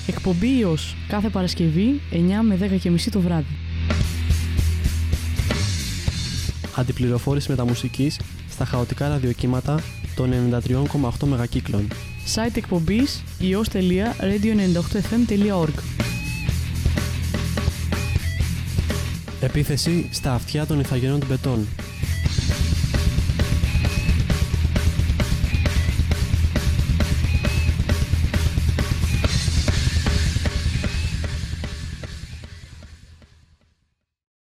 Εκπομπή ιός κάθε Παρασκευή 9 με 10:30 το βράδυ. Αντιπληροφόρηση μεταμουσικής στα χαοτικά ραδιοκύματα των 93,8 μεγακύκλων. Site εκπομπής ios.radio98fm.org. Επίθεση στα αυτιά των ηθαγενών Τιμπετών.